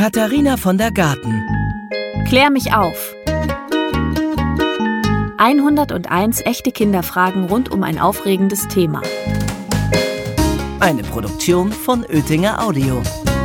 Katharina von der Garten. Klär mich auf. 101 echte Kinderfragen rund um ein aufregendes Thema. Eine Produktion von Oetinger Audio.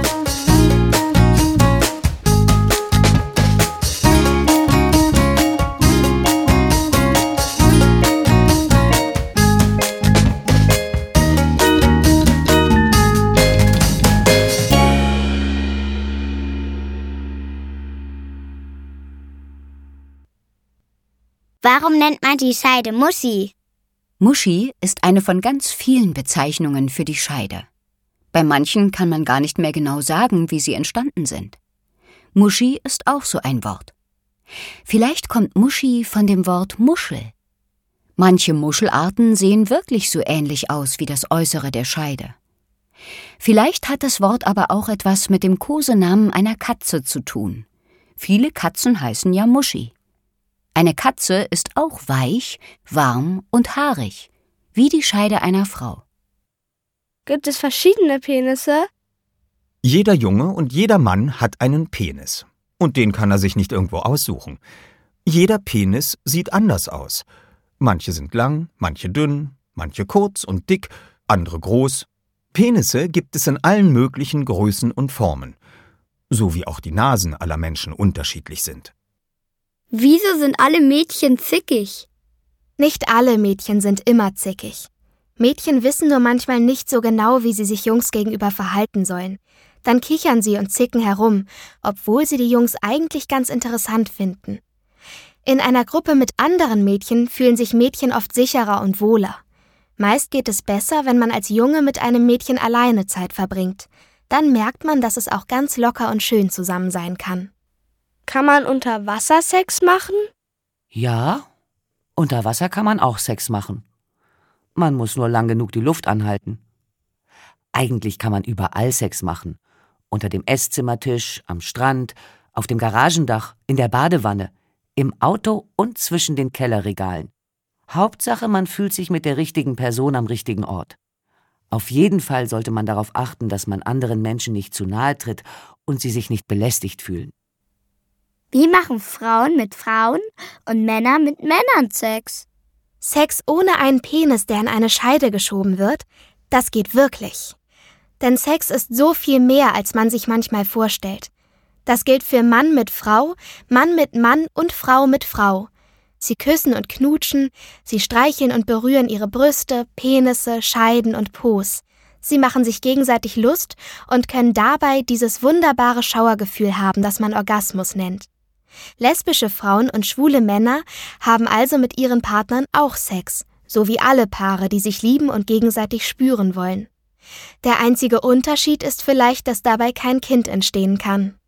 Warum nennt man die Scheide Muschi? Muschi ist eine von ganz vielen Bezeichnungen für die Scheide. Bei manchen kann man gar nicht mehr genau sagen, wie sie entstanden sind. Muschi ist auch so ein Wort. Vielleicht kommt Muschi von dem Wort Muschel. Manche Muschelarten sehen wirklich so ähnlich aus wie das Äußere der Scheide. Vielleicht hat das Wort aber auch etwas mit dem Kosenamen einer Katze zu tun. Viele Katzen heißen ja Muschi. Eine Katze ist auch weich, warm und haarig, wie die Scheide einer Frau. Gibt es verschiedene Penisse? Jeder Junge und jeder Mann hat einen Penis. Und den kann er sich nicht irgendwo aussuchen. Jeder Penis sieht anders aus. Manche sind lang, manche dünn, manche kurz und dick, andere groß. Penisse gibt es in allen möglichen Größen und Formen. So wie auch die Nasen aller Menschen unterschiedlich sind. Wieso sind alle Mädchen zickig? Nicht alle Mädchen sind immer zickig. Mädchen wissen nur manchmal nicht so genau, wie sie sich Jungs gegenüber verhalten sollen. Dann kichern sie und zicken herum, obwohl sie die Jungs eigentlich ganz interessant finden. In einer Gruppe mit anderen Mädchen fühlen sich Mädchen oft sicherer und wohler. Meist geht es besser, wenn man als Junge mit einem Mädchen alleine Zeit verbringt. Dann merkt man, dass es auch ganz locker und schön zusammen sein kann. Kann man unter Wasser Sex machen? Ja, unter Wasser kann man auch Sex machen. Man muss nur lang genug die Luft anhalten. Eigentlich kann man überall Sex machen. Unter dem Esszimmertisch, am Strand, auf dem Garagendach, in der Badewanne, im Auto und zwischen den Kellerregalen. Hauptsache, man fühlt sich mit der richtigen Person am richtigen Ort. Auf jeden Fall sollte man darauf achten, dass man anderen Menschen nicht zu nahe tritt und sie sich nicht belästigt fühlen. Wie machen Frauen mit Frauen und Männer mit Männern Sex? Sex ohne einen Penis, der in eine Scheide geschoben wird, das geht wirklich. Denn Sex ist so viel mehr, als man sich manchmal vorstellt. Das gilt für Mann mit Frau, Mann mit Mann und Frau mit Frau. Sie küssen und knutschen, sie streicheln und berühren ihre Brüste, Penisse, Scheiden und Po's. Sie machen sich gegenseitig Lust und können dabei dieses wunderbare Schauergefühl haben, das man Orgasmus nennt. Lesbische Frauen und schwule Männer haben also mit ihren Partnern auch Sex, so wie alle Paare, die sich lieben und gegenseitig spüren wollen. Der einzige Unterschied ist vielleicht, dass dabei kein Kind entstehen kann.